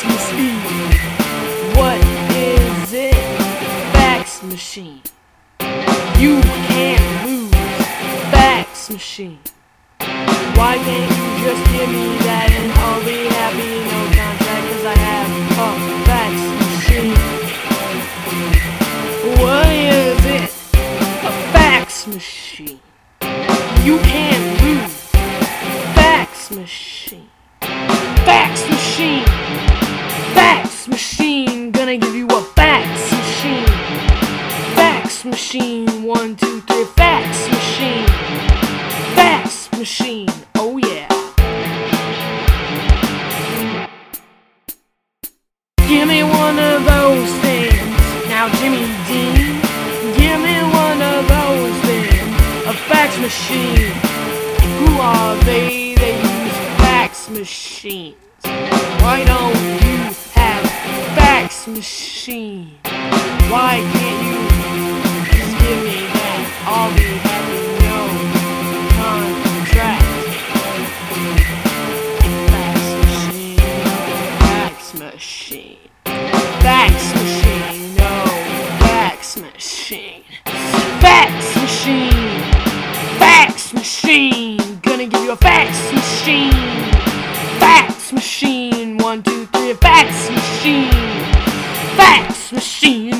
machine. What is it? Fax machine. You can't lose. Fax machine. Why can't you just give me that and I'll be happy? No contract, cause I have a fax machine. What is it? A fax machine. You can't lose. Fax machine. Fax machine. Fax machine. Gonna give you a fax machine. Fax machine. 1, 2, 3. Fax machine. Fax machine. Oh yeah. Give me one of those things. Now Jimmy Dean, give me one of those things. A fax machine. Who are they? They use fax machines. Why don't you have fax machine? Why can't you just give me that? I'll be happy. No contract. Fax machine. Fax machine. No fax machine. Fax machine. Fax machine. Gonna give you a fax machine. Fax machine. 1, 2, 3. Fax machine. Fax machine.